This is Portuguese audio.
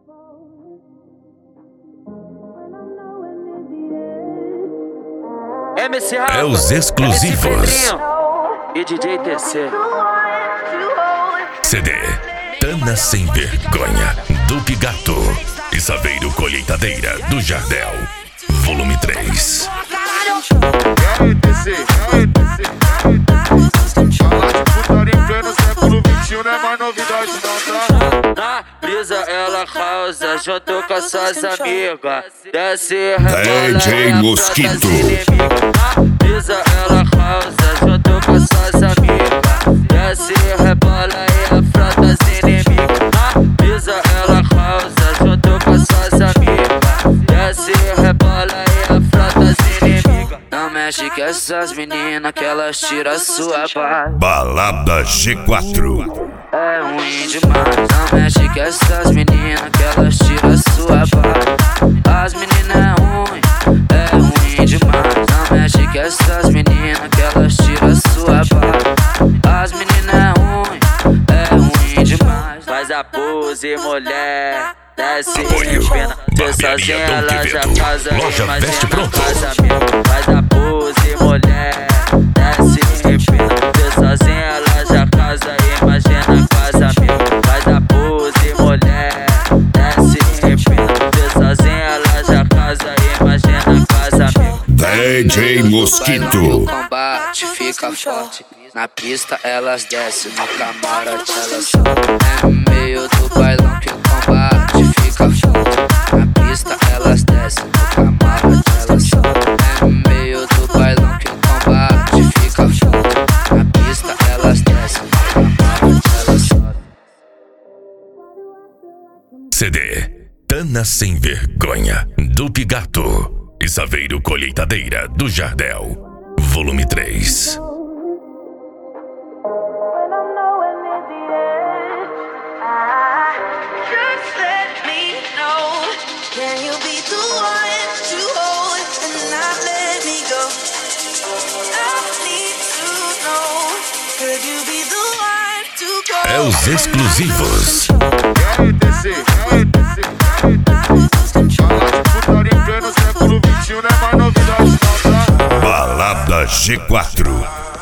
É os exclusivos. E DJ TC. CD Tana Sem Vergonha, do Pigato e Saveiro Colheitadeira, do Jardel, volume 3. Falar de putaria em pleno século XXI não é mais novidade não, tá? Na brisa ela causa, junto com suas amigas. Desce DJ Mosquito. Na brisa ela causa, junto com suas amigas. Desce, rebola e afronta as inimigas. Na brisa ela causa, junto com suas amigas. Desce, rebola e afronta as inimigas. Não mexe com essas meninas que elas tiram sua paz. Balada G4. É ruim demais. Não mexe com essas meninas que elas tiram sua paz. As meninas é ruim demais. Não mexe com essas meninas que elas tiram sua paz. As meninas é ruim demais. Faz a pose, mulher. Desce em pena, sozinha ela já casa. Veste Pronto. Faz a pose, mulher. Desce em pena, sozinha ela já casa. Imagina casamento. Faz a pose, mulher. Desce em pena, sozinha ela já casa. Imagina casamento. DJ Mosquito. O combate fica forte. Na pista elas descem, no camarote elas sobem. É no meio do bailão que o combate fica forte. Na pista elas descem, no camarote elas sobem. É no meio do bailão que o combate fica forte. Na pista elas descem, no camarote elas sobem. CD Tana Sem Vergonha, do Pigato e Saveiro Colheitadeira, do Jardel, volume 3. É os exclusivos. Falar de putaria em pleno século XXI não é mais novidade não, tá? Balada G4.